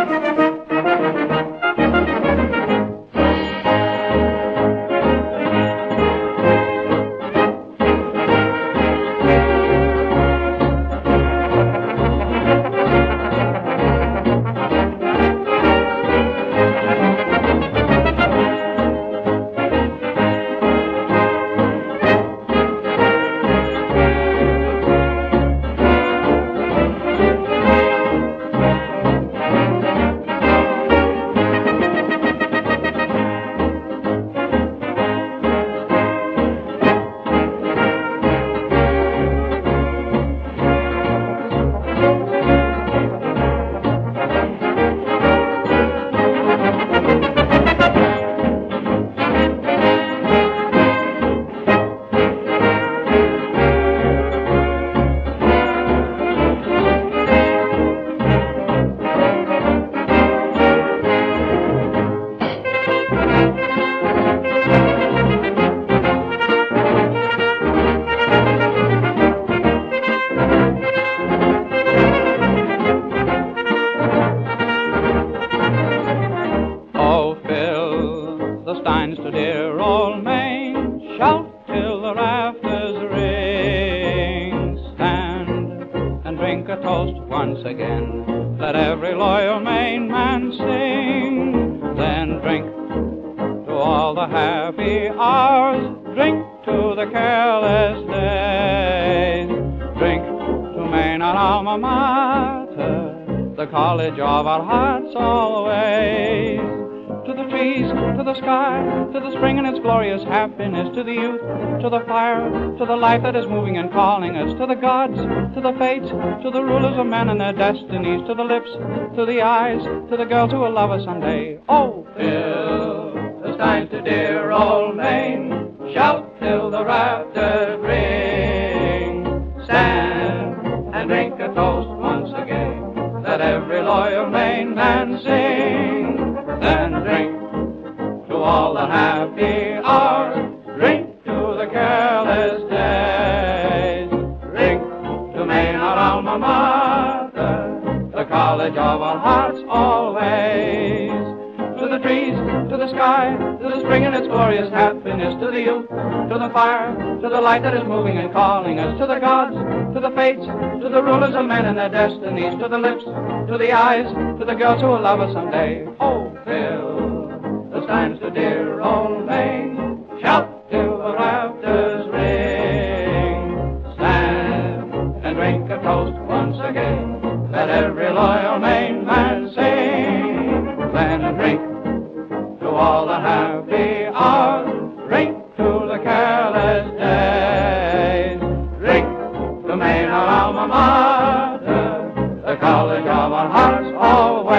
Steins to dear old Maine, shout till the rafters ring. Stand and drink a toast once again, let every loyal Maine man sing. Then drink to all the happy hours, drink to the careless days. Drink to Maine, our alma mater, the college of our hearts always. To the trees, to the sky, to the spring and its glorious happiness, to the youth, to the fire, to the life that is moving and calling us, to the gods, to the fates, to the rulers of men and their destinies, to the lips, to the eyes, to the girls who will love us someday. Oh, fill the steins to dear old Maine, shout till the rafters ring. Stand and drink a toast once again, let every loyal Maine man sing. Then drink to all the happy hours, drink to the careless days. Drink to Maine, our alma mater, the college of our hearts always. To the trees, to the sky, to the spring and its glorious happiness, to the youth, to the fire, to the light that is moving and calling us, to the gods, to the fates, to the rulers of men and their destinies, to the lips, to the eyes, to the girls who will love us someday. Oh, fill the steins to dear old Maine, shout till the rafters ring. Stand and drink a toast once again, let every loyal Maine man sing. Then drink to all the happy hours, drink to the careless days. Drink to Maine, our alma mater, the college of our hearts always.